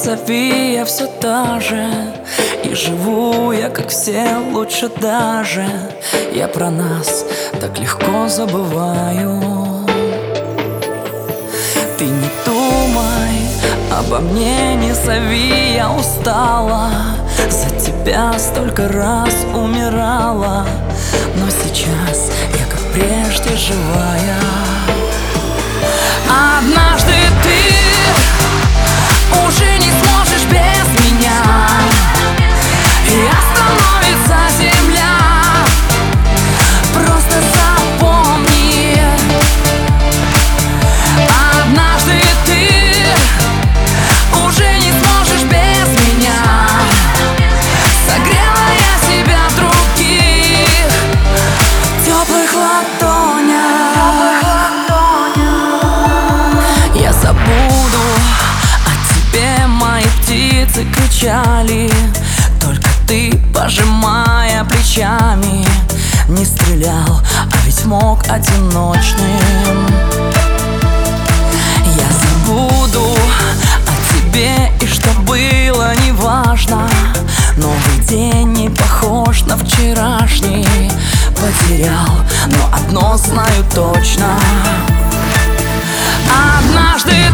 зови, я все та же. И живу я, как все, лучше даже. Я про нас так легко забываю. Ты не думай обо мне, не зови, я устала. За тебя столько раз умирала, но сейчас я как прежде живая. Однажды ты уже не сможешь без меня, и остановится земля. Просто запомни, однажды ты уже не сможешь без меня. Согрела я себя в других теплых ладонях. Я забуду о тебе, мои птицы кричали, только ты, пожимая плечами, не стрелял, а ведь мог одиночным. Я забуду о тебе, и что было, неважно. Новый день не похож на вчерашний. Потерял, но одно знаю точно: однажды